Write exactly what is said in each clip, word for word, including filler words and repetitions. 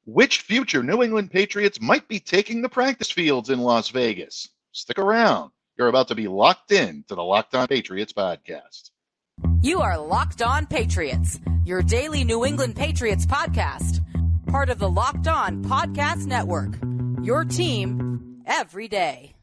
Which future New England Patriots might be taking the practice fields in Las Vegas? Stick around. You're about to be locked in to the Locked On Patriots podcast. You are Locked On Patriots, your daily New England Patriots podcast. Part of the Locked On Podcast Network, your team every day.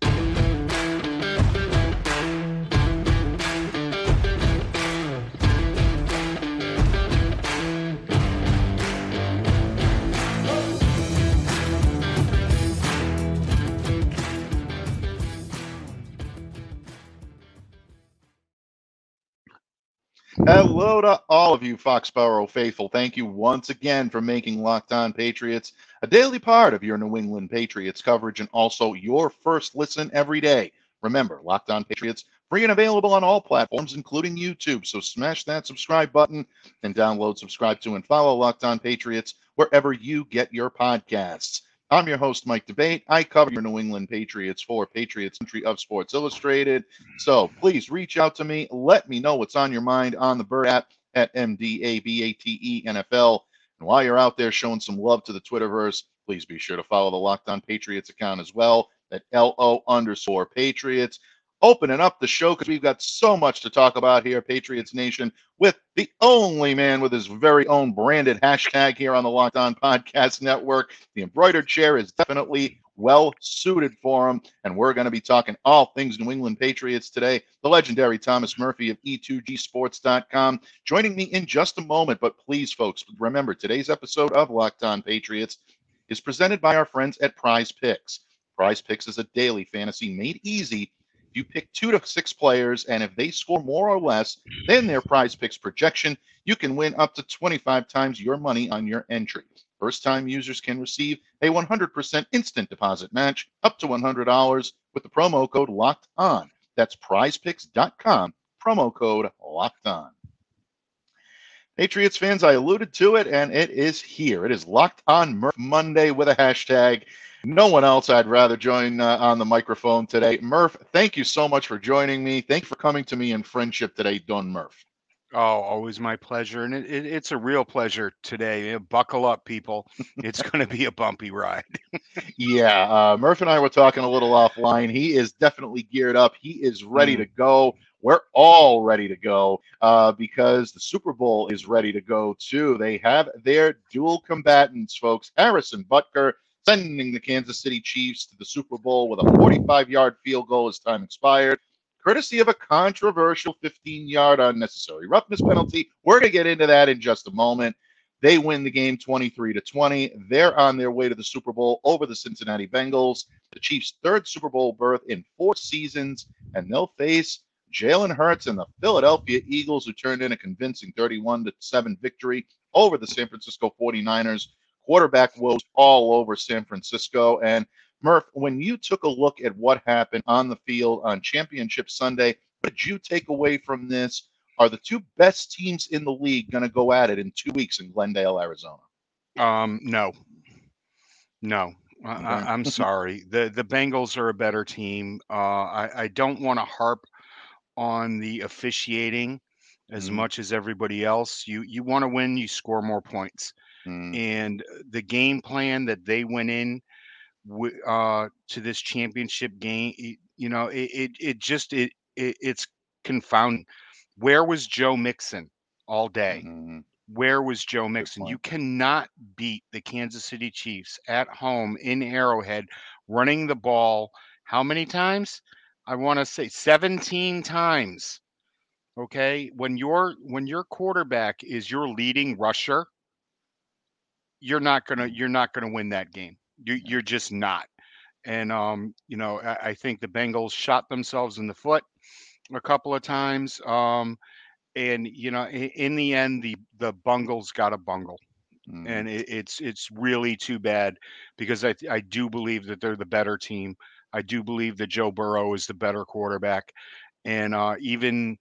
Hello to all of you Foxborough faithful. Thank you once again for making Locked On Patriots a daily part of your New England Patriots coverage and also your first listen every day. Remember, Locked On Patriots, free and available on all platforms, including YouTube. So smash that subscribe button and download, subscribe to, and follow Locked On Patriots wherever you get your podcasts. I'm your host, Mike Debate. I cover your New England Patriots for Patriots Country of Sports Illustrated. So please reach out to me. Let me know what's on your mind on the Bird app at M D A B A T E N F L. And while you're out there showing some love to the Twitterverse, please be sure to follow the Locked On Patriots account as well at L O underscore Patriots. Opening up the show because we've got so much to talk about here, Patriots Nation, with the only man with his very own branded hashtag here on the Locked On Podcast Network. The embroidered chair is definitely well suited for him, and we're going to be talking all things New England Patriots today. The legendary Thomas Murphy of E two G sports dot com joining me in just a moment. But please, folks, remember today's episode of Locked On Patriots is presented by our friends at Prize Picks. Prize Picks is a daily fantasy made easy. You pick two to six players, and if they score more or less than their Prize Picks projection, you can win up to twenty-five times your money on your entry. First-time users can receive a one hundred percent instant deposit match up to one hundred dollars with the promo code LOCKED ON. That's prize picks dot com, promo code LOCKED ON. Patriots fans, I alluded to it, and it is here. It is Locked On Murph Monday with a hashtag. No one else I'd rather join uh, on the microphone today. Murph, thank you so much for joining me. Thank you for coming to me in friendship today, Don Murph. Oh, always my pleasure. And it, it, it's a real pleasure today. Buckle up, people. It's going to be a bumpy ride. yeah, uh, Murph and I were talking a little offline. He is definitely geared up. He is ready mm. to go. We're all ready to go uh, because the Super Bowl is ready to go, too. They have their dual combatants, folks. Harrison Butker sending the Kansas City Chiefs to the Super Bowl with a forty-five-yard field goal as time expired, courtesy of a controversial fifteen-yard unnecessary roughness penalty. We're going to get into that in just a moment. They win the game twenty-three to twenty. They're on their way to the Super Bowl over the Cincinnati Bengals, the Chiefs' third Super Bowl berth in four seasons, and they'll face Jalen Hurts and the Philadelphia Eagles, who turned in a convincing thirty-one to seven victory over the San Francisco forty-niners. Quarterback woes all over San Francisco. And Murph, when you took a look at what happened on the field on Championship Sunday, what did you take away from this? Are the two best teams in the league going to go at it in two weeks in Glendale, Arizona? Um, no, no, okay. I, I'm sorry. the The Bengals are a better team. Uh, I, I don't want to harp on the officiating as mm. much as everybody else. You you want to win, you score more points. Mm. And the game plan that they went in w- uh, to this championship game, you know, it it, it just it, it it's confounding. Where was Joe Mixon all day? Mm-hmm. Where was Joe Mixon? You cannot beat the Kansas City Chiefs at home in Arrowhead running the ball. How many times? I want to say seventeen times. Okay, when your when your quarterback is your leading rusher, you're not gonna you're not gonna win that game. You you're just not. And um, you know, I, I think the Bengals shot themselves in the foot a couple of times. Um, and you know, in, in the end, the the Bungles got a bungle, mm. and it, it's it's really too bad because I I do believe that they're the better team. I do believe that Joe Burrow is the better quarterback, and uh, even.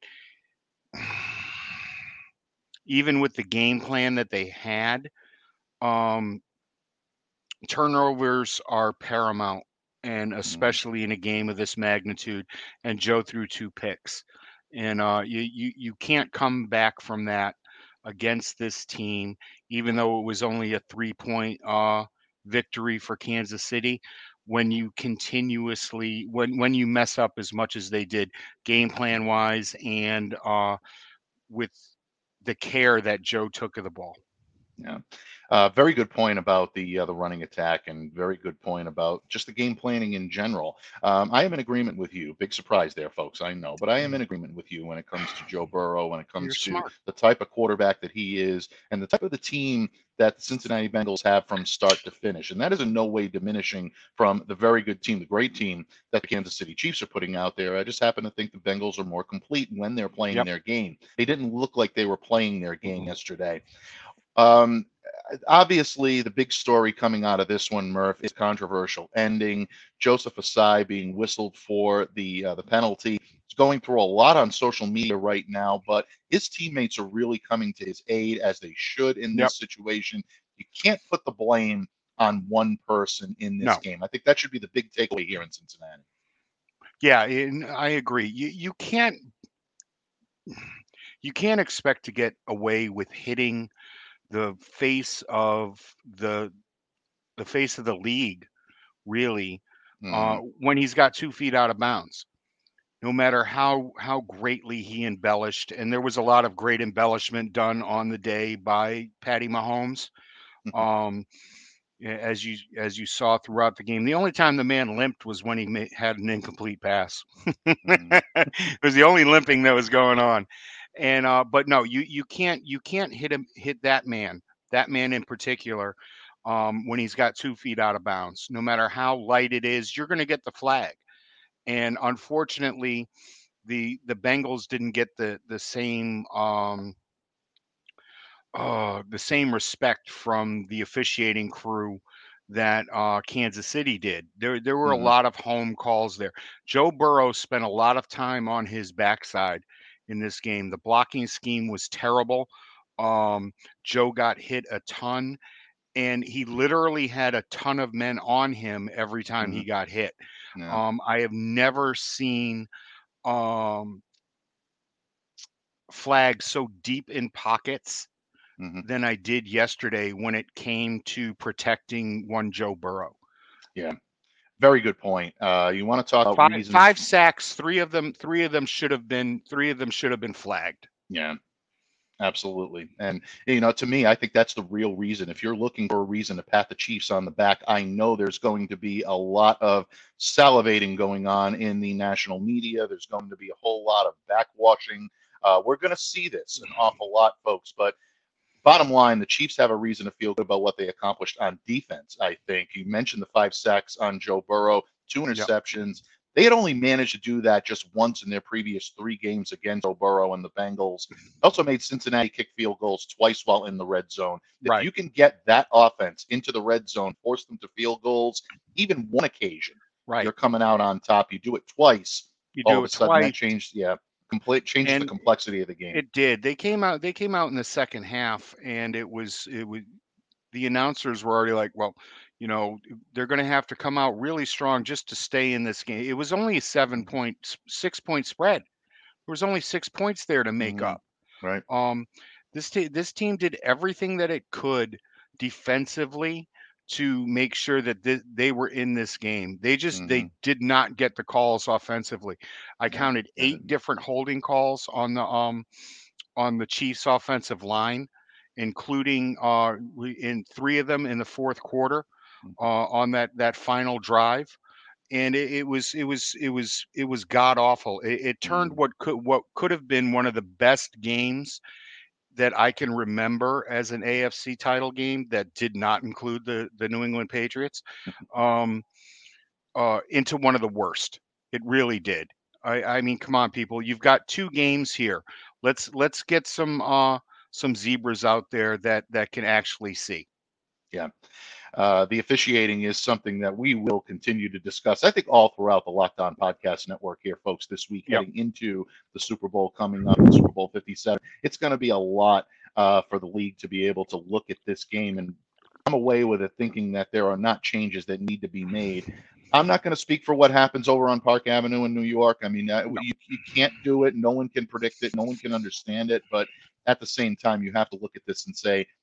Even with the game plan that they had, um, turnovers are paramount, and especially in a game of this magnitude. And Joe threw two picks, and uh, you, you you can't come back from that against this team. even though it was only a three-point uh, victory for Kansas City. When you continuously, when when you mess up as much as they did, game plan wise, and uh, with the care that Joe took of the ball. Yeah. Uh, very good point about the uh, the running attack, and very good point about just the game planning in general. Um, I am in agreement with you. Big surprise there, folks. I know, but I am in agreement with you when it comes to Joe Burrow, when it You're comes to smart. the type of quarterback that he is, and the type of the team that the Cincinnati Bengals have from start to finish. And that is in no way diminishing from the very good team, the great team that the Kansas City Chiefs are putting out there. I just happen to think the Bengals are more complete when they're playing Yep. their game. They didn't look like they were playing their game yesterday. Um, obviously, the big story coming out of this one, Murph, is controversial ending. Joseph Asai being whistled for the uh, the penalty. It's going through a lot on social media right now, but his teammates are really coming to his aid, as they should in this Yep. situation. You can't put the blame on one person in this No. game. I think that should be the big takeaway here in Cincinnati. Yeah, and I agree. You you can't you can't expect to get away with hitting the face of the the face of the league, really, uh, Mhm. when he's got two feet out of bounds. No matter how how greatly he embellished, and there was a lot of great embellishment done on the day by Patty Mahomes. Um, a- as you as you saw throughout the game, the only time the man limped was when he ma- had an incomplete pass. Mhm. It was the only limping that was going on. And uh, but no, you you can't you can't hit him hit that man that man in particular um, when he's got two feet out of bounds. No matter how light it is, you're going to get the flag. And unfortunately, the the Bengals didn't get the the same um, uh, the same respect from the officiating crew that uh, Kansas City did. There there were a Mhm. lot of home calls there. Joe Burrow spent a lot of time on his backside in this game. The blocking scheme was terrible. Um, Joe got hit a ton, and he literally had a ton of men on him every time he Mhm. got hit. Yeah. Um, I have never seen um, flags so deep in pockets Mhm. than I did yesterday when it came to protecting one Joe Burrow. Yeah. Very good point. Uh, you want to talk about Five reasons? five sacks, three of them three of them should have been three of them should have been flagged. Yeah. Absolutely. And, you know, to me, I think that's the real reason. If you're looking for a reason to pat the Chiefs on the back, I know there's going to be a lot of salivating going on in the national media. There's going to be a whole lot of backwashing. Uh, we're going to see this an awful lot, folks. But bottom line, the Chiefs have a reason to feel good about what they accomplished on defense, I think. You mentioned the five sacks on Joe Burrow, two Yep. interceptions. They had only managed to do that just once in their previous three games against Joe Burrow and the Bengals. Also made Cincinnati kick field goals twice while in the red zone. If Right. you can get that offense into the red zone, force them to field goals, even one occasion, Right. you're coming out on top. You do it twice, You all do of a it sudden that twice. changed, yeah, complete changes the And complexity of the game. it did. They came out they came out in the second half, and it was it was the announcers were already like, well, you know, they're going to have to come out really strong just to stay in this game. It was only a seven point six point spread. There was only six points there to make Mhm. up. Right. Um, this te- this team did everything that it could defensively to make sure that th- they were in this game. They just Mhm. they did not get the calls offensively. I No, counted they eight didn't. different holding calls on the um on the Chiefs offensive line, including uh we- in three of them in the fourth quarter Mhm. uh, on that that final drive. And it, it was it was it was it was god awful. It, it turned Mhm. what could what could have been one of the best games that I can remember as an A F C title game that did not include the the New England Patriots um, uh, into one of the worst. It really did. I, I mean, come on, people! You've got two games here. Let's let's get some uh, some zebras out there that that can actually see. Yeah. Uh, the officiating is something that we will continue to discuss, I think, all throughout the Locked On Podcast Network here, folks, this week, Yep. heading into the Super Bowl coming up, the Super Bowl fifty-seven. It's going to be a lot uh, for the league to be able to look at this game and come away with it thinking that there are not changes that need to be made. I'm not going to speak for what happens over on Park Avenue in New York. I mean, uh, No. you, you can't do it. No one can predict it. No one can understand it. But at the same time, you have to look at this and say,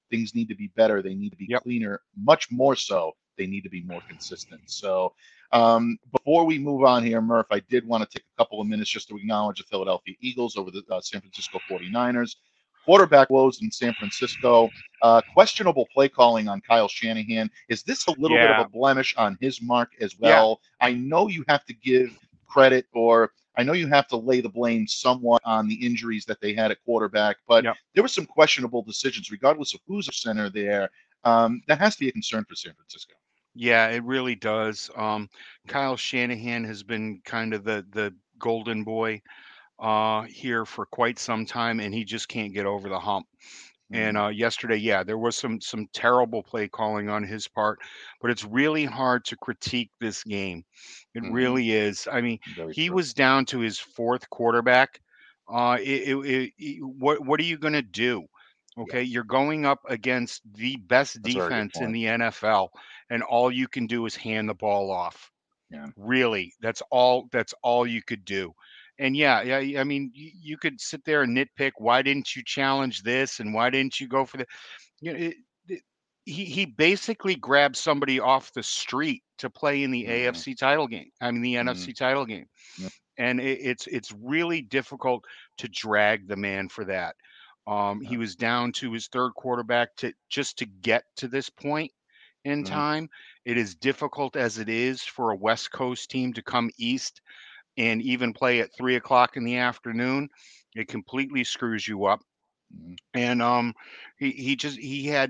things need to be better. They need to be Yep. cleaner, much more so. They need to be more consistent. So um, before we move on here, Murph, I did want to take a couple of minutes just to acknowledge the Philadelphia Eagles over the uh, San Francisco forty-niners. Quarterback woes in San Francisco. Uh, questionable play calling on Kyle Shanahan. Is this a little Yeah. bit of a blemish on his mark as well? Yeah. I know you have to give credit, or I know you have to lay the blame somewhat on the injuries that they had at quarterback, but Yep. there were some questionable decisions, regardless of who's a center there. Um, that has to be a concern for San Francisco. Yeah, it really does. Um, Kyle Shanahan has been kind of the the golden boy uh, here for quite some time, and he just can't get over the hump. And uh, yesterday, yeah, there was some some terrible play calling on his part, but it's really hard to critique this game. It Mhm. really is. I mean, Very he true. was down to his fourth quarterback. Uh, it, it, it, it- what what are you going to do? Okay, Yeah. you're going up against the best That's a very good defense in point. the N F L, and all you can do is hand the ball off. Yeah. Really, that's all. That's all you could do. And yeah, yeah. I mean, you, you could sit there and nitpick. Why didn't you challenge this? And why didn't you go for the? You know, it, it, he he basically grabbed somebody off the street to play in the Mhm. A F C title game. I mean, the Mhm. N F C title game. Yep. And it, it's it's really difficult to drag the man for that. Um, he Yeah. was down to his third quarterback to just to get to this point in Mhm. time. It is difficult as it is for a West Coast team to come east and even play at three o'clock in the afternoon. It completely screws you up. Mhm. And um, he he just he had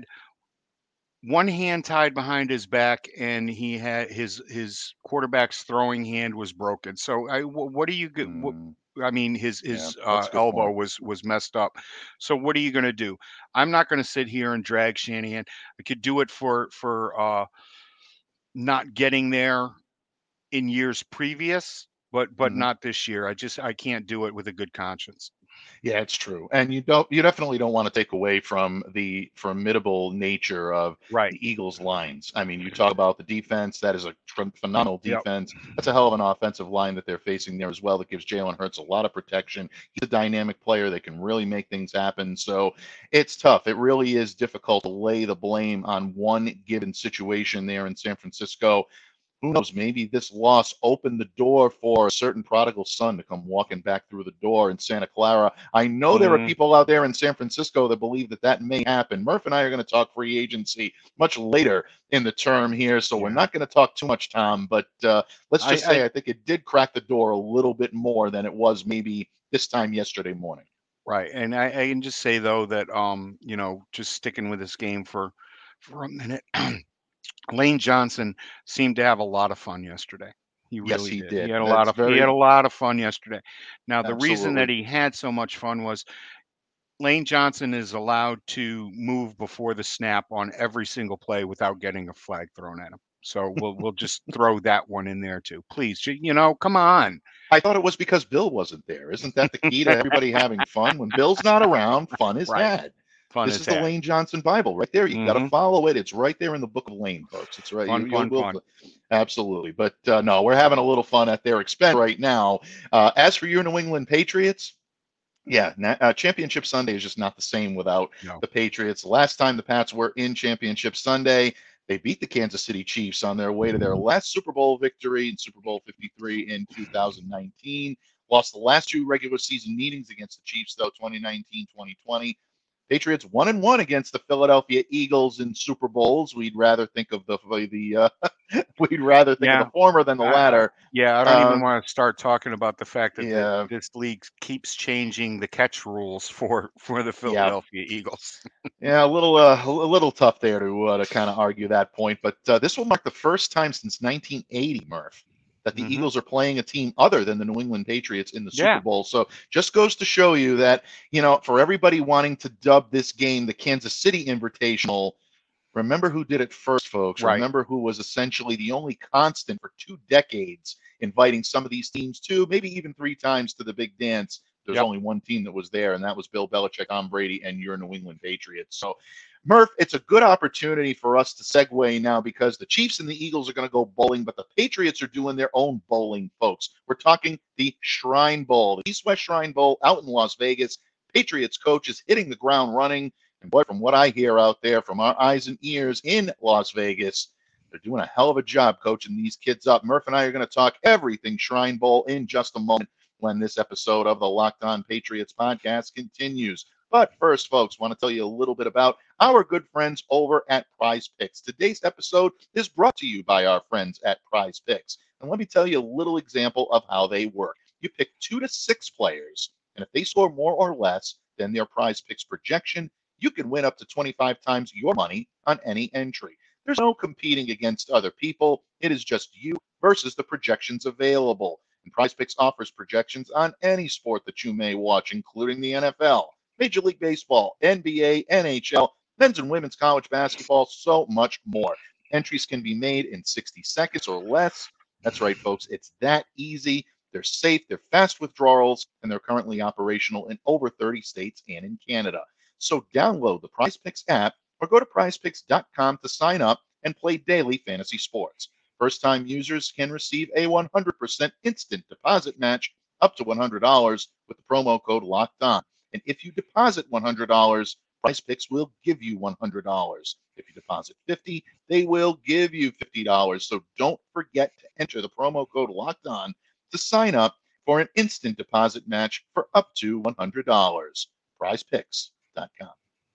one hand tied behind his back, and he had his his quarterback's throwing hand was broken. So I wh- what do you get? What, Mhm. I mean, his Yeah, his that's uh, a good elbow point. was was messed up. So what are you going to do? I'm not going to sit here and drag Shanahan. I could do it for for uh, not getting there in years previous, but but Mhm. not this year. I just I can't do it with a good conscience. Yeah, it's true. And you don't you definitely don't want to take away from the formidable nature of Right. the Eagles lines. I mean, you talk about the defense, that is a tr- phenomenal Yep. defense. That's a hell of an offensive line that they're facing there as well. That gives Jalen Hurts a lot of protection. He's a dynamic player that can really make things happen. So it's tough. It really is difficult to lay the blame on one given situation there in San Francisco. Who knows? Maybe this loss opened the door for a certain prodigal son to come walking back through the door in Santa Clara. I know there are Mm, people out there in San Francisco that believe that that may happen. Murph and I are going to talk free agency much later in the term here, so we're yeah. not going to talk too much, Tom. But uh, let's I, just say I I think it did crack the door a little bit more than it was maybe this time yesterday morning. right. And I, I can just say though that um, you know, just sticking with this game for for a minute. Lane Johnson seemed to have a lot of fun yesterday. He Yes, really he did. He did. had a lot That's of he had very a lot of fun yesterday. Now, the reason that absolutely. he had so much fun was Lane Johnson is allowed to move before the snap on every single play without getting a flag thrown at him. So we'll we'll just throw that one in there too. Please, you you know, come on. I thought it was because Bill wasn't there. Isn't that the key to everybody having fun? When Bill's not around, fun is Right. had. Fun This is is the had. Lane Johnson Bible right there. You got to hmm follow it. It's right there in the Book of Lane, folks. It's right. You, Fun, you fun, will fun. absolutely. But uh, no, we're having a little fun at their expense right now. Uh, as for your New England Patriots, yeah, na- uh, Championship Sunday is just not the same without No. the Patriots. Last time the Pats were in Championship Sunday, they beat the Kansas City Chiefs on their way to their last Super Bowl victory in Super Bowl fifty-three in two thousand nineteen. Lost the last two regular season meetings against the Chiefs, though, twenty nineteen, twenty twenty. Patriots one and one against the Philadelphia Eagles in Super Bowls. We'd rather think of the the uh, we'd rather think of Yeah. the former than the I, I, latter. yeah, I don't even Um, want to start talking about the fact that, that yeah, this league keeps changing the catch rules for for the yeah, Philadelphia Eagles. yeah. A little uh, a little tough there to uh, to kind of argue that point, but uh, this will mark the first time since nineteen eighty, Murph, that the hmm Eagles are playing a team other than the New England Patriots in the Super Yeah. Bowl. So just goes to show you that, you know, for everybody wanting to dub this game the Kansas City Invitational, remember who did it first, folks. Right. Remember who was essentially the only constant for two decades, inviting some of these teams two, maybe even three times to the big dance. There's Yep. only one team that was there, and that was Bill Belichick, Tom Brady, and your New England Patriots. So, Murph, it's a good opportunity for us to segue now because the Chiefs and the Eagles are going to go bowling, but the Patriots are doing their own bowling, folks. We're talking the Shrine Bowl, the East West Shrine Bowl out in Las Vegas. Patriots coach is hitting the ground running. And boy, from what I hear out there from our eyes and ears in Las Vegas, they're doing a hell of a job coaching these kids up. Murph and I are going to talk everything Shrine Bowl in just a moment when this episode of the Locked On Patriots podcast continues. But first, folks, want to tell you a little bit about our good friends over at Prize Picks. Today's episode is brought to you by our friends at Prize Picks. And let me tell you a little example of how they work. You pick two to six players, and if they score more or less than their Prize Picks projection, you can win up to twenty-five times your money on any entry. There's no competing against other people. It is just you versus the projections available. And Prize Picks offers projections on any sport that you may watch, including the N F L, Major League Baseball, N B A, N H L, men's and women's college basketball, so much more. Entries can be made in sixty seconds or less. That's right, folks. It's that easy. They're safe, they're fast withdrawals, and they're currently operational in over thirty states and in Canada. So download the Prize Picks app or go to prize picks dot com to sign up and play daily fantasy sports. First-time users can receive a one hundred percent instant deposit match up to one hundred dollars with the promo code Locked On. And if you deposit one hundred dollars, Prize Picks will give you one hundred dollars. If you deposit fifty dollars, they will give you fifty dollars. So don't forget to enter the promo code Locked On to sign up for an instant deposit match for up to one hundred dollars. prize picks dot com.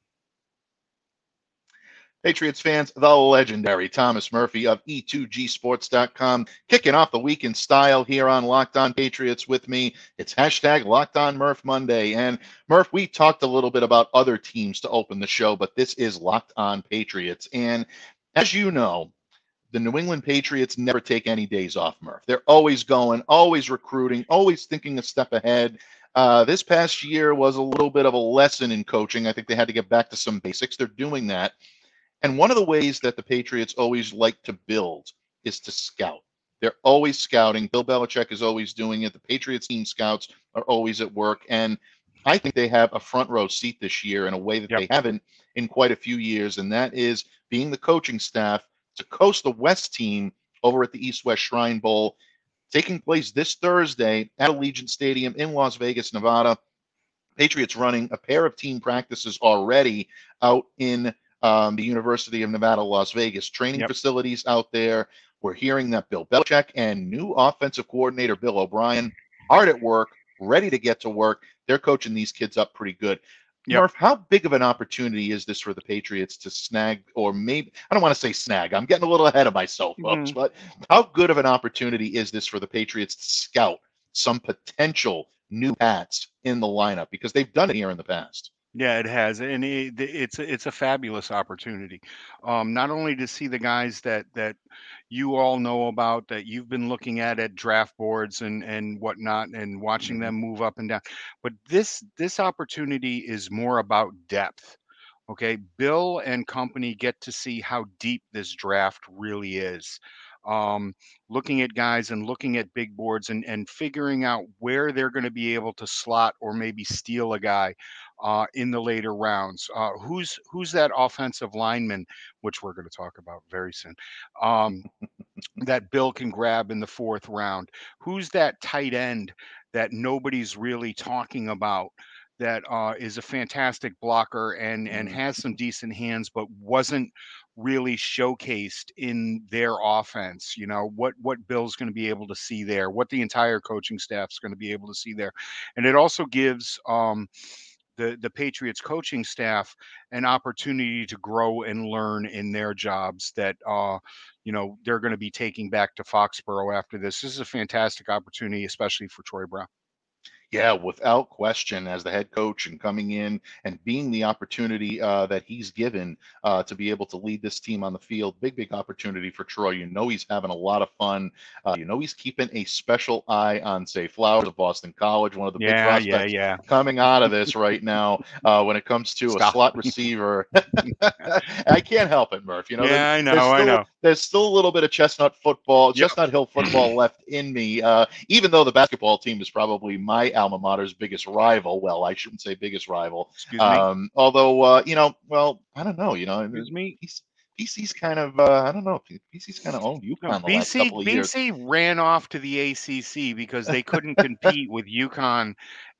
Patriots fans, the legendary Thomas Murphy of E two G sports dot com kicking off the week in style here on Locked On Patriots with me. It's hashtag Locked On Murph Monday. And Murph, we talked a little bit about other teams to open the show, but this is Locked On Patriots. And as you know, the New England Patriots never take any days off, Murph. They're always going, always recruiting, always thinking a step ahead. Uh, this past year was a little bit of a lesson in coaching. I think they had to get back to some basics. They're doing that. And one of the ways that the Patriots always like to build is to scout. They're always scouting. Bill Belichick is always doing it. The Patriots team scouts are always at work. And I think they have a front row seat this year in a way that Yep. they haven't in quite a few years. And that is being the coaching staff to coach the West team over at the East-West Shrine Bowl, taking place this Thursday at Allegiant Stadium in Las Vegas, Nevada. Patriots running a pair of team practices already out in um, the University of Nevada, Las Vegas. Training Yep. facilities out there. We're hearing that Bill Belichick and new offensive coordinator Bill O'Brien hard at work, ready to get to work. They're coaching these kids up pretty good. Yep. Murph, how big of an opportunity is this for the Patriots to snag, or maybe, I don't want to say snag, I'm getting a little ahead of myself, folks, Mhm. but how good of an opportunity is this for the Patriots to scout some potential new hats in the lineup? Because they've done it here in the past. Yeah, it has, and it, it's a- it's a fabulous opportunity. Um, not only to see the guys that that you all know about, that you've been looking at at draft boards and and whatnot, and watching Mhm. them move up and down, but this this opportunity is more about depth. Okay, Bill and company get to see how deep this draft really is. Um, looking at guys and looking at big boards and and figuring out where they're going to be able to slot or maybe steal a guy uh, in the later rounds. Uh, who's who's that offensive lineman, which we're going to talk about very soon, um, that Bill can grab in the fourth round? Who's that tight end that nobody's really talking about? That uh, is a fantastic blocker and and Mhm. has some decent hands, but wasn't really showcased in their offense. You know what what Bill's going to be able to see there, what the entire coaching staff's going to be able to see there, and it also gives um, the the Patriots coaching staff an opportunity to grow and learn in their jobs that uh you know they're going to be taking back to Foxborough after this. This is a fantastic opportunity, especially for Troy Brown. Yeah, without question, as the head coach and coming in and being the opportunity uh, that he's given uh, to be able to lead this team on the field, big, big opportunity for Troy. You know he's having a lot of fun. Uh, you know he's keeping a special eye on, say, Flowers of Boston College, one of the big Yeah, yeah, prospects yeah. coming out of this right now uh, when it comes to a Stop. slot receiver. I can't help it, Murph. You know, Yeah, there- I know, there's I still know. there's still a little bit of Chestnut football, Yep. Chestnut Hill football left in me. Uh, even though the basketball team is probably my alma mater's biggest rival. Well, I shouldn't say biggest rival. Excuse me. Um, although, uh, you know, well, I don't know. You know, Excuse me. P C's kind of, uh, I don't know. P C's kind of owned No, UConn the last BC couple of years. BC ran off to the A C C because they couldn't compete with UConn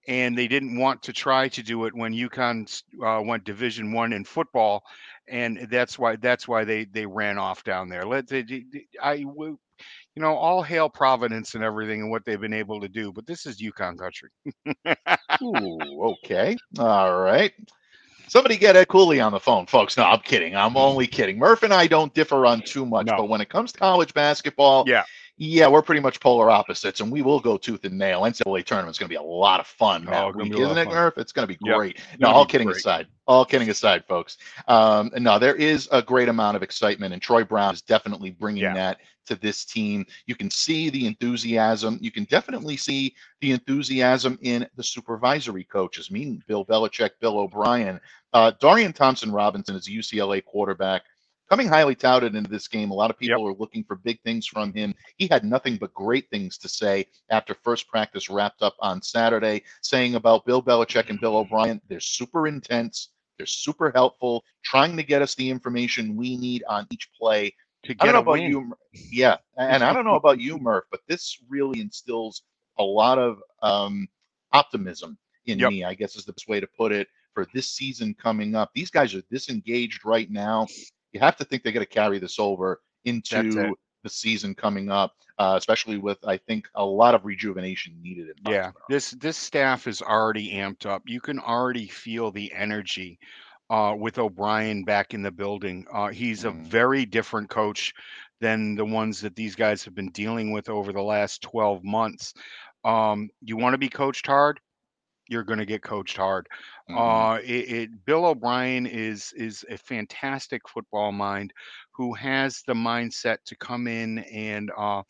and they didn't want to try to do it when UConn uh, went Division One in football, and that's why that's why they they ran off down there. Let they, I you know, all hail Providence and everything and what they've been able to do, but this is UConn country. Ooh, okay, all right. Somebody get Ed Cooley on the phone, folks. No, I'm kidding. I'm only kidding. Murph and I don't differ on too much, No. but when it comes to college basketball, Yeah. yeah, we're pretty much polar opposites, and we will go tooth and nail. N C double A tournament's going to be a lot of fun Oh, that it's gonna week, be a lot isn't of it, fun. Murph? It's going to be Yep. great. It's No, gonna all be kidding great. aside, all kidding aside, folks. Um, no, there is a great amount of excitement, and Troy Brown is definitely bringing Yeah. that to this team. You can see the enthusiasm. You can definitely see the enthusiasm in the supervisory coaches, meaning Bill Belichick, Bill O'Brien. Uh, Dorian Thompson-Robinson is a U C L A quarterback, coming highly touted into this game. A lot of people Yep. are looking for big things from him. He had nothing but great things to say after first practice wrapped up on Saturday, saying about Bill Belichick and Bill O'Brien, they're super intense, they're super helpful, trying to get us the information we need on each play. To I don't get know a about win. you, Mur- yeah, and I don't know about you, Murph, but this really instills a lot of um, optimism in Yep. me, I guess is the best way to put it, for this season coming up. These guys are disengaged right now. You have to think they're going to carry this over That's it. into the season coming up, uh, especially with, I think, a lot of rejuvenation needed in Yeah, Foxborough. this this staff is already amped up. You can already feel the energy uh, with O'Brien back in the building. Uh, he's a Mm. very different coach than the ones that these guys have been dealing with over the last twelve months. Um, you want to be coached hard? You're going to get coached hard. Mhm. Uh, it, it, Bill O'Brien is is a fantastic football mind who has the mindset to come in and uh,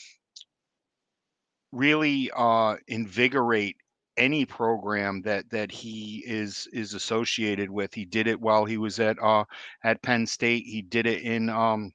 really uh, invigorate any program that that he is is associated with. He did it while he was at uh, at Penn State. He did it in um,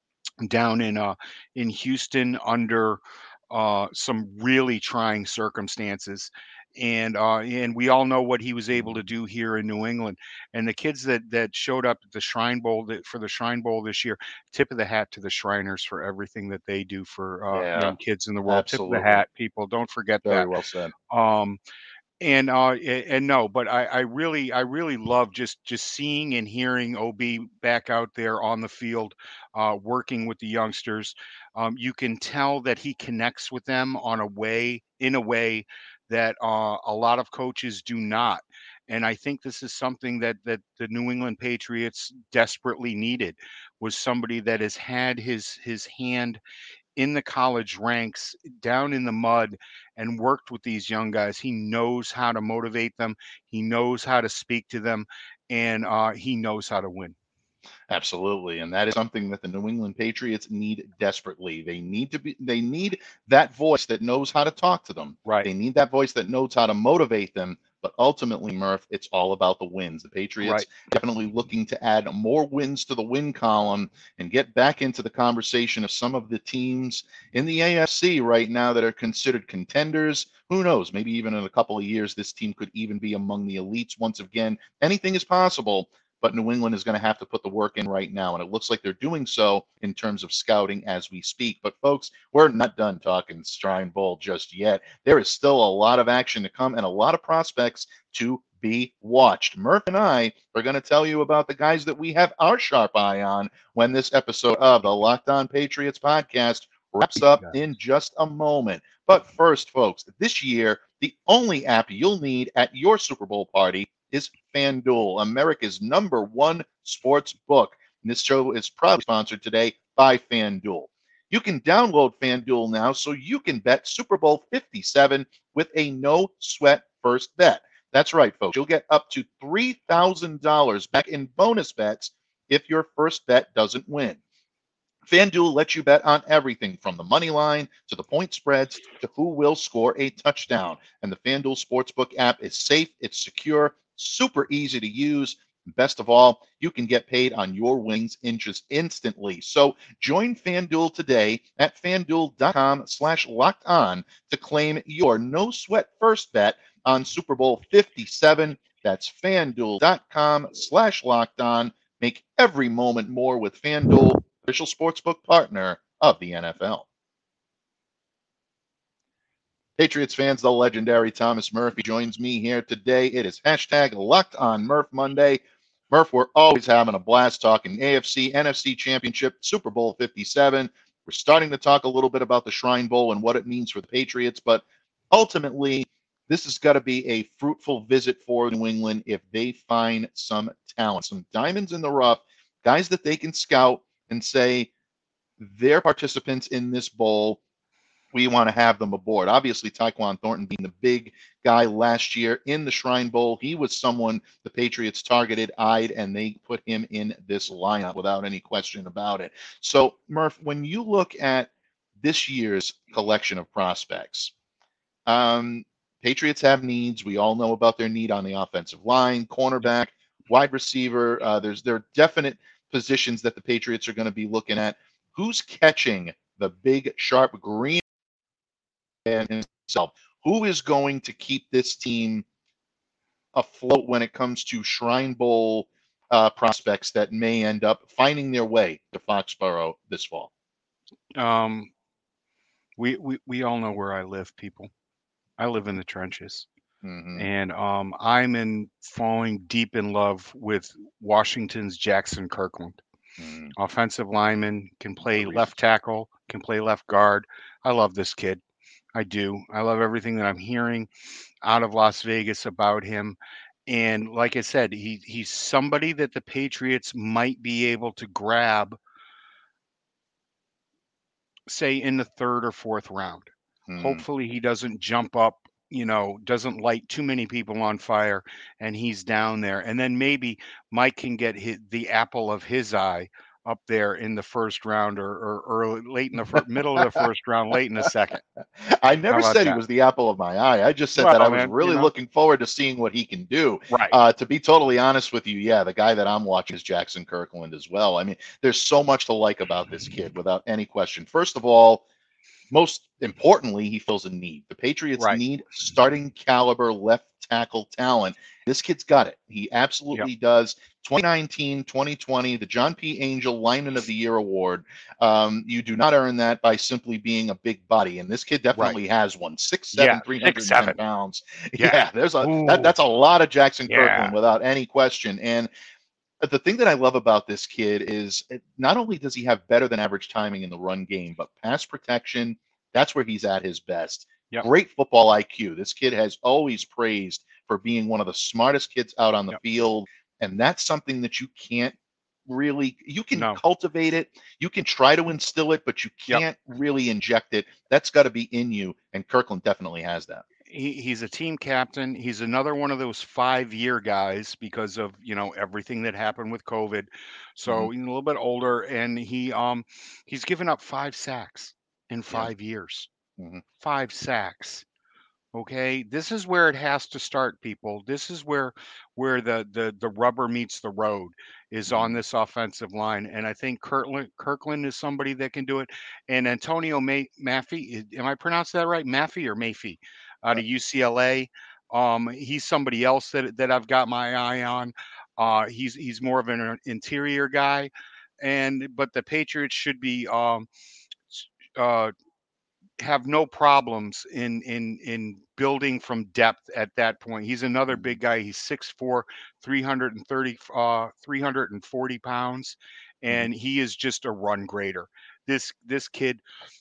down in uh, in Houston under uh, some really trying circumstances. And uh, and we all know what he was able to do here in New England. And the kids that that showed up at the Shrine Bowl that, for the Shrine Bowl this year, tip of the hat to the Shriners for everything that they do for uh, Yeah, young kids in the world. Tip of the absolutely. hat, people. Don't forget Very that. well said. Um, and uh a- and no, but I, I really I really love just just seeing and hearing O B back out there on the field, uh, working with the youngsters. Um, you can tell that he connects with them on a way in a way that uh, a lot of coaches do not. And I think this is something that that the New England Patriots desperately needed, was somebody that has had his his hand in the college ranks, down in the mud, and worked with these young guys. He knows how to motivate them. He knows how to speak to them, and uh, he knows how to win. Absolutely. And that is something that the New England Patriots need desperately. They need to be, they need that voice that knows how to talk to them. Right. They need that voice that knows how to motivate them. But ultimately, Murph, it's all about the wins. The Patriots Right. definitely looking to add more wins to the win column and get back into the conversation of some of the teams in the A F C right now that are considered contenders. Who knows? Maybe even in a couple of years, this team could even be among the elites once again. Anything is possible. But New England is going to have to put the work in right now, and it looks like they're doing so in terms of scouting as we speak. But folks, we're not done talking Shrine Bowl just yet. There is still a lot of action to come and a lot of prospects to be watched. Murph and I are going to tell you about the guys that we have our sharp eye on when this episode of the Locked On Patriots podcast wraps up in just a moment. But first, folks, this year, the only app you'll need at your Super Bowl party is FanDuel, America's number one sports book. And this show is proudly sponsored today by FanDuel. You can download FanDuel now so you can bet Super Bowl fifty-seven with a no-sweat first bet. That's right, folks. You'll get up to three thousand dollars back in bonus bets if your first bet doesn't win. FanDuel lets you bet on everything from the money line to the point spreads to who will score a touchdown. And the FanDuel Sportsbook app is safe, it's secure, super easy to use. Best of all, you can get paid on your winnings interest instantly. So join FanDuel today at FanDuel.com slash locked on to claim your no sweat first bet on Super Bowl fifty-seven. That's FanDuel.com slash locked on. Make every moment more with FanDuel, official sportsbook partner of the N F L. Patriots fans, the legendary Thomas Murphy joins me here today. It is hashtag Locked on Murph Monday. Murph, we're always having a blast talking A F C, N F C Championship, Super Bowl fifty-seven. We're starting to talk a little bit about the Shrine Bowl and what it means for the Patriots, but ultimately, this has got to be a fruitful visit for New England if they find some talent, some diamonds in the rough, guys that they can scout and say, they're participants in this bowl. We want to have them aboard. Obviously, Tyquan Thornton being the big guy last year in the Shrine Bowl, he was someone the Patriots targeted, eyed, and they put him in this lineup without any question about it. So, Murph, when you look at this year's collection of prospects, um, Patriots have needs. We all know about their need on the offensive line, cornerback, wide receiver. Uh, there's there are definite positions that the Patriots are going to be looking at. Who's catching the big, sharp green man himself? Who is going to keep this team afloat when it comes to Shrine Bowl uh, prospects that may end up finding their way to Foxborough this fall? Um, we, we, we all know where I live, people. I live in the trenches. Mm-hmm. And um, I'm in falling deep in love with Washington's Jackson Kirkland. Mm. Offensive lineman, can play left tackle, can play left guard. I love this kid. I do. I love everything that I'm hearing out of Las Vegas about him. And like I said, he he's somebody that the Patriots might be able to grab, say, in the third or fourth round. Hmm. Hopefully he doesn't jump up, you know, doesn't light too many people on fire, and he's down there. And then maybe Mike can get his, the apple of his eye up there in the first round, or, or early, late in the fir- middle of the first round, late in the second. I never said that? He was the apple of my eye. I just said well, that I was man, really you know? looking forward to seeing what he can do. Right. Uh, to be totally honest with you, yeah, the guy that I'm watching is Jackson Kirkland as well. I mean, there's so much to like about this kid, without any question. First of all, most importantly, he fills a need. The Patriots right. need starting caliber left tackle talent. This kid's got it. He absolutely yep. does. twenty nineteen, twenty twenty, the John P. Angel Lineman of the Year award. Um, you do not earn that by simply being a big body, and this kid definitely right. has one. six seven, yeah, three hundred ten six, seven. pounds. Yeah, yeah there's a that, that's a lot of Jackson yeah. Kirkland without any question. And the thing that I love about this kid is not only does he have better than average timing in the run game, but pass protection, that's where he's at his best. Yep. Great football I Q. This kid has always praised for being one of the smartest kids out on the yep. field. And that's something that you can't really, you can no. cultivate it. You can try to instill it, but you can't yep. really inject it. That's got to be in you. And Kirkland definitely has that. He, he's a team captain. He's another one of those five-year guys because of, you know, everything that happened with COVID. So mm-hmm. he's a little bit older, and he um he's given up five sacks in five yeah. years. Mm-hmm. Five sacks. Okay, this is where it has to start, people. This is where where the the the rubber meets the road, is mm-hmm. on this offensive line. And I think Kirkland Kirkland is somebody that can do it. And Antonio May, Maffey, am I pronouncing that right? Maffey or Mayfie? Out of U C L A. Um, he's somebody else that that I've got my eye on. Uh, he's he's more of an interior guy, and but the Patriots should be um, uh, have no problems in in in building from depth at that point. He's another big guy. He's six four, three hundred thirty, uh, three hundred forty pounds, and he is just a run grader. This this kid,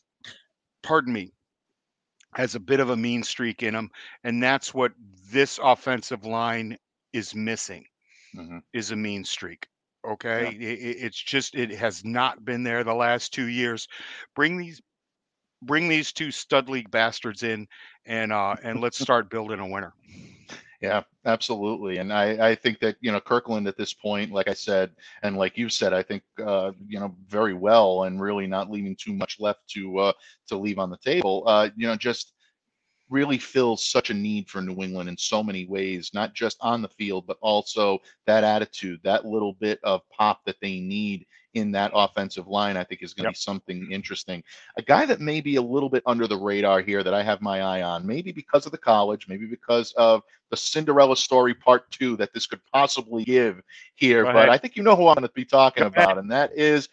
pardon me, has a bit of a mean streak in him, and that's what this offensive line is missing, mm-hmm. is a mean streak. Okay, yeah. it, it's just it has not been there the last two years. Bring these, bring these two stud league bastards in, and uh, and let's start building a winner. Yeah, absolutely. And I, I think that, you know, Kirkland at this point, like I said, and like you said, I think, uh, you know, very well, and really not leaving too much left to uh, to leave on the table, uh, you know, just really fills such a need for New England in so many ways, not just on the field, but also that attitude, that little bit of pop that they need in that offensive line, I think is going to yep. be something interesting. A guy that may be a little bit under the radar here that I have my eye on, maybe because of the college, maybe because of the Cinderella story part two that this could possibly give here. But I think you know who I'm going to be talking about, and that is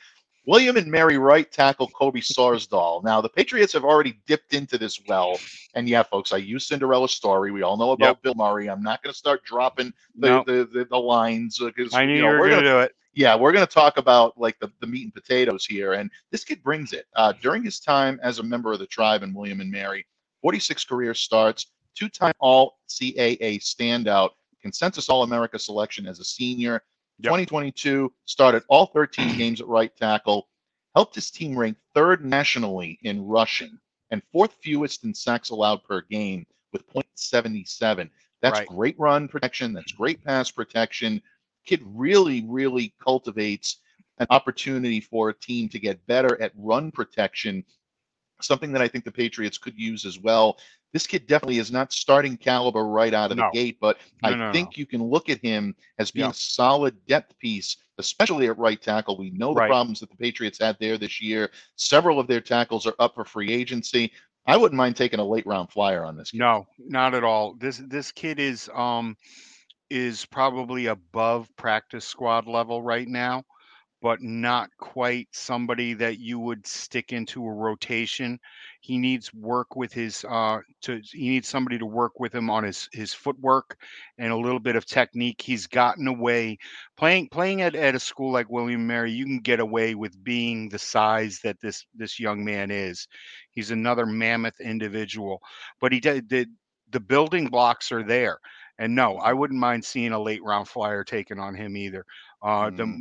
William and Mary right tackle Kobe Sarsdahl. Now, the Patriots have already dipped into this well. And yeah, folks, I use Cinderella story. We all know about Yep. Bill Murray. I'm not going to start dropping the, No, the, the, the lines because, I knew you you know, were we're going going to to. do it. Yeah, we're going to talk about like the, the meat and potatoes here. And this kid brings it. Uh, during his time as a member of the tribe in William and Mary, forty-six career starts, two-time All C A A standout, consensus All-America selection as a senior. Yep. twenty twenty-two, started all thirteen games at right tackle, helped his team rank third nationally in rushing and fourth fewest in sacks allowed per game with point seven seven. That's Right. great run protection. That's great pass protection. Kid really, really cultivates an opportunity for a team to get better at run protection, something that I think the Patriots could use as well. This kid definitely is not starting caliber right out of No. the gate, but No, I no, think no. you can look at him as being Yeah. a solid depth piece, especially at right tackle. We know the Right. problems that the Patriots had there this year. Several of their tackles are up for free agency. I wouldn't mind taking a late round flyer on this kid. No, not at all. This this kid is um is probably above practice squad level right now, but not quite somebody that you would stick into a rotation. He needs work with his uh to he needs somebody to work with him on his his footwork and a little bit of technique. He's gotten away playing playing at, at a school like William and Mary, you can get away with being the size that this this young man is. He's another mammoth individual, but he did the the building blocks are there. And no, I wouldn't mind seeing a late round flyer taken on him either. Uh, Mm, the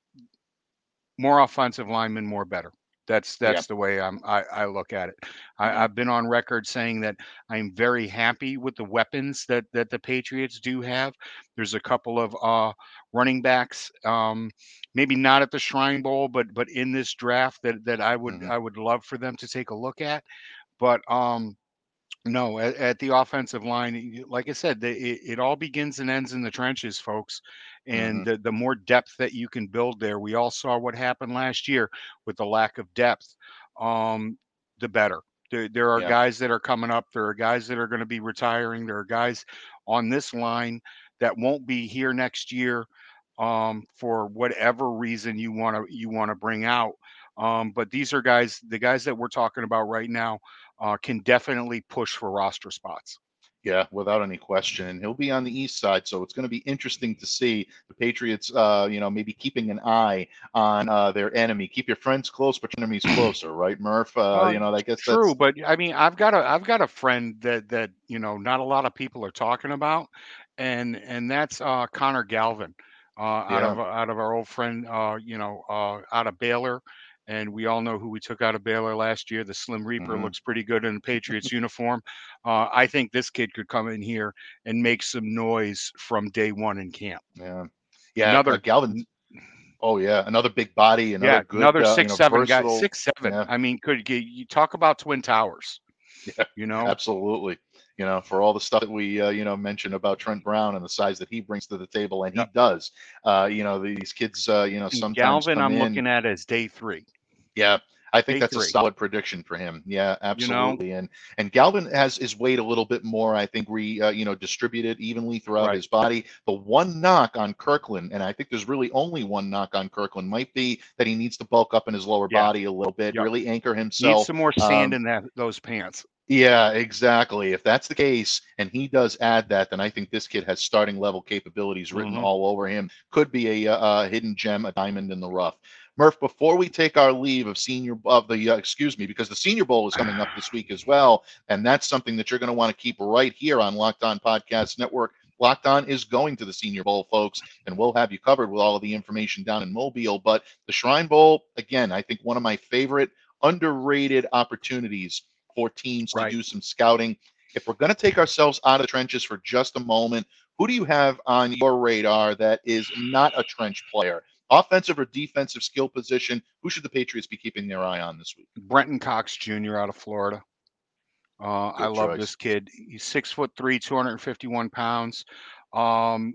more offensive linemen, more better. That's yeah. that's the way I'm I, I look at it. I, Mhm. I've been on record saying that I'm very happy with the weapons that that the Patriots do have. There's a couple of uh, running backs, um, maybe not at the Shrine Bowl, but but in this draft that that I would Mhm. I would love for them to take a look at. But um, no, at, at the offensive line, y- like I said, the, it, it all begins and ends in the trenches, folks. And Mhm. the, the more depth that you can build there, we all saw what happened last year with the lack of depth. Um, the better. There, there are Yeah. guys that are coming up. There are guys that are going to be retiring. There are guys on this line that won't be here next year um, for whatever reason you want to you want to bring out. Um, but these are guys, the guys that we're talking about right now uh, can definitely push for roster spots. Yeah, without any question. And he'll be on the east side, so it's going to be interesting to see the Patriots, uh, you know, maybe keeping an eye on uh, their enemy. Keep your friends close, but your enemies closer, right, Murph? Uh, Uh, you know, I guess true, that's but I mean, I've got a I've got a friend that that you know not a lot of people are talking about, and and that's uh, Connor Galvin, uh, out yeah. of out of our old friend, uh, you know, uh, out of Baylor, and we all know who we took out of Baylor last year. The Slim Reaper Hmm. looks pretty good in the Patriots uniform. Uh, I think this kid could come in here and make some noise from day one in camp. Yeah. Yeah. Uh, Another Galvin. Oh, yeah. Another big body, another Yeah, good, another uh, you six know, seven guy, versatile. six seven. Yeah. I mean, could you you talk about Twin Towers, Yeah. you know? Absolutely. You know, for all the stuff that we, uh, you know, mentioned about Trent Brown and the size that he brings to the table, and he Yep. does. Uh, you know, these kids, uh, you know, And sometimes Galvin, come I'm in. looking at as day three. Yeah, I think Day that's a three, solid prediction for him. Yeah, you know? absolutely. And and Galvin has his weight a little bit more, I think, re uh, you know, distributed evenly throughout Right. his body. The one knock on Kirkland, and I think there's really only one knock on Kirkland, might be that he needs to bulk up in his lower Yeah. body a little bit, Yep. really anchor Needs himself. some more sand Um, in that those pants. yeah, exactly. If that's the case, and he does add that, then I think this kid has starting level capabilities written Mhm. all over him. Could be a, a hidden gem, a diamond in the rough. Murph, before we take our leave of senior of the uh, excuse me, because the Senior Bowl is coming up this week as well, and that's something that you're going to want to keep right here on Locked On Podcast Network. Locked On is going to the Senior Bowl, folks, and we'll have you covered with all of the information down in Mobile. But the Shrine Bowl, again, I think one of my favorite underrated opportunities for teams to Right. do some scouting. If we're going to take ourselves out of the trenches for just a moment, who do you have on your radar that is not a trench player? Offensive or defensive skill position, who should the Patriots be keeping their eye on this week? Brenton Cox Junior out of Florida. Uh, I Good love choice. this kid. He's six foot three, two hundred fifty-one pounds. Um,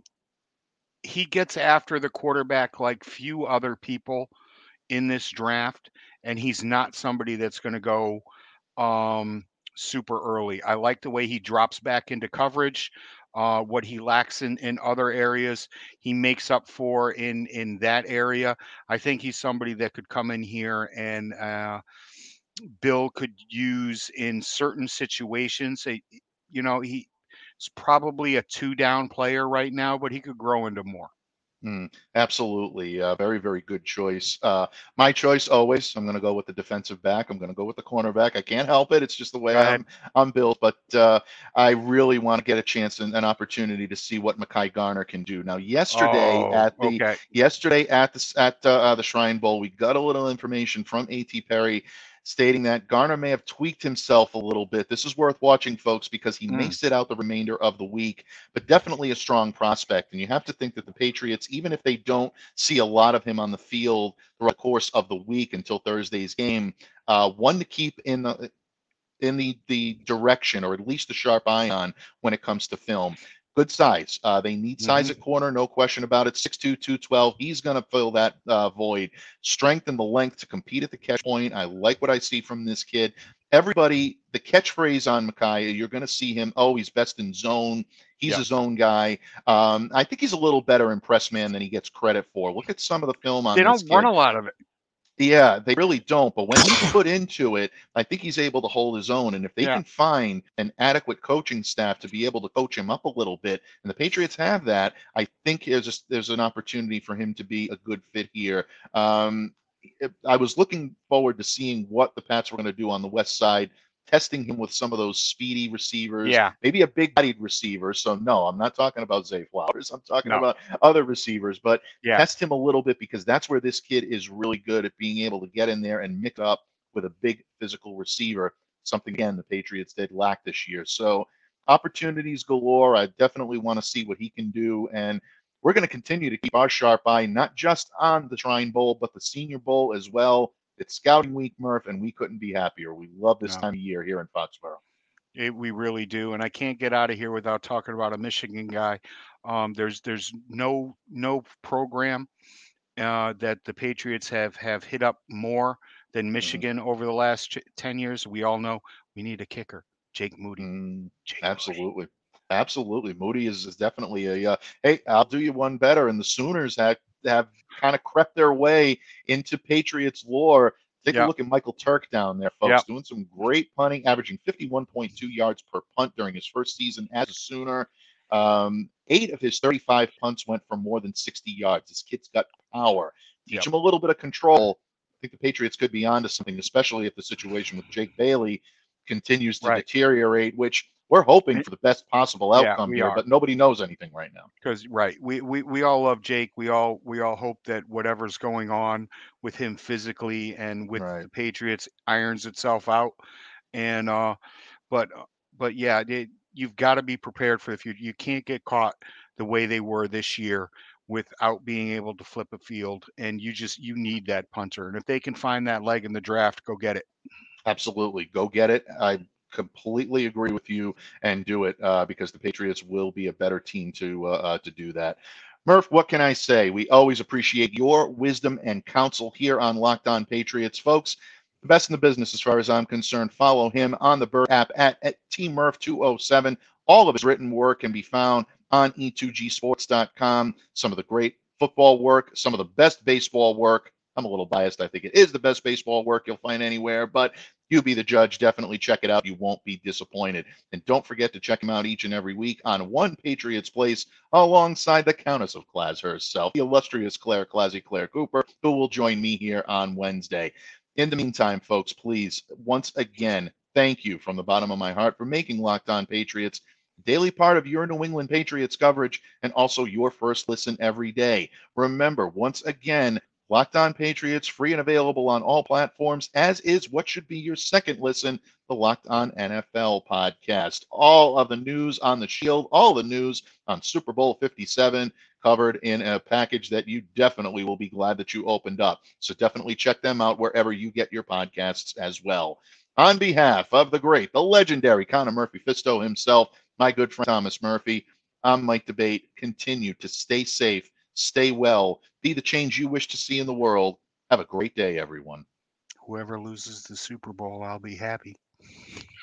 he gets after the quarterback like few other people in this draft, and he's not somebody that's going to go um, super early. I like the way he drops back into coverage. Uh, what he lacks in, in other areas, he makes up for in in that area. I think he's somebody that could come in here and uh, Bill could use in certain situations. He- You know, he's probably a two down player right now, but he could grow into more. Mm, absolutely. Uh, very, very good choice. Uh, my choice always, I'm going to go with the defensive back. I'm going to go with the cornerback. I can't help it. It's just the way Go ahead. I'm, I'm built. But uh, I really want to get a chance and an opportunity to see what Mekhi Garner can do. Now, yesterday Oh, at the okay. yesterday at the at uh, uh, the Shrine Bowl, we got a little information from A T Perry stating that Garner may have tweaked himself a little bit. This is worth watching, folks, because he may Mm. sit out the remainder of the week, but definitely a strong prospect. And you have to think that the Patriots, even if they don't see a lot of him on the field throughout the course of the week until Thursday's game, uh, one to keep in the in the the direction, or at least a sharp eye on when it comes to film. Good size. Uh, they need size Mhm. at corner, no question about it. six two, two twelve. He's going to fill that uh, void. Strength and the length to compete at the catch point. I like what I see from this kid. Everybody, the catchphrase on Micaiah, you're going to see him. Oh, he's best in zone. He's Yeah. a zone guy. Um, I think he's a little better in press man than he gets credit for. Look at some of the film on They this don't run kid. a lot of it. Yeah, they really don't. But when he's put into it, I think he's able to hold his own. And if they Yeah. can find an adequate coaching staff to be able to coach him up a little bit, and the Patriots have that, I think there's just there's an opportunity for him to be a good fit here. Um, it- I was looking forward to seeing what the Pats were going to do on the west side, testing him with some of those speedy receivers, Yeah. maybe a big-bodied receiver. So no, I'm not talking about Zay Flowers. I'm talking No. about other receivers. But Yeah. test him a little bit, because that's where this kid is really good at being able to get in there and mix up with a big physical receiver, something again the Patriots did lack this year. So opportunities galore. I definitely want to see what he can do, and we're going to continue to keep our sharp eye not just on the Shrine Bowl but the Senior Bowl as well. It's scouting week, Murph, and we couldn't be happier. We love this No. time of year here in Foxborough. It, we really do, and I can't get out of here without talking about a Michigan guy. Um, there's there's no no program uh, that the Patriots have have hit up more than Michigan over the last ch- ten years. We all know we need a kicker, Jake Moody. Mm, Jake Moody. absolutely. Absolutely. Moody is, is definitely a, uh, hey, I'll do you one better. And the Sooners have, have kind of crept their way into Patriots lore. Take a Yeah. look at Michael Turk down there, folks, Yep. doing some great punting, averaging fifty-one point two yards per punt during his first season as a Sooner. Um, eight of his thirty-five punts went for more than sixty yards. This kid's got power. Teach Yep. him a little bit of control. I think the Patriots could be onto something, especially if the situation with Jake Bailey continues to Right. deteriorate, which we're hoping for the best possible Yeah, outcome we here, are. but nobody knows anything right now. Because right, we, we we all love Jake. We all we all hope that whatever's going on with him physically and with Right. the Patriots irons itself out. And uh, but uh, but yeah, it, you've got to be prepared for the future. You can't get caught the way they were this year without being able to flip a field. And you just you need that punter. And if they can find that leg in the draft, go get it. Absolutely. Go get it. I completely agree with you, and do it uh, because the Patriots will be a better team to uh, uh, to do that. Murph, what can I say? We always appreciate your wisdom and counsel here on Locked On Patriots, folks. The best in the business, as far as I'm concerned. Follow him on the Bird app at, at T Murph two oh seven. All of his written work can be found on e two g sports dot com. Some of the great football work, some of the best baseball work. I'm a little biased. I think it is the best baseball work you'll find anywhere, but you be the judge. Definitely check it out. You won't be disappointed. And don't forget to check him out each and every week on One Patriots Place alongside the Countess of Claz herself, the illustrious Claire Classy Claire Cooper, who will join me here on Wednesday. In the meantime, folks, please, once again, thank you from the bottom of my heart for making Locked On Patriots a daily part of your New England Patriots coverage and also your first listen every day. Remember, once again, Locked On Patriots, free and available on all platforms, as is what should be your second listen, the Locked On N F L podcast. All of the news on the Shield, all the news on Super Bowl fifty-seven, covered in a package that you definitely will be glad that you opened up. So definitely check them out wherever you get your podcasts as well. On behalf of the great, the legendary Connor Murphy Fisto himself, my good friend Thomas Murphy, I'm Mike Debate. Continue to stay safe. Stay well. Be the change you wish to see in the world. Have a great day, everyone. Whoever loses the Super Bowl, I'll be happy.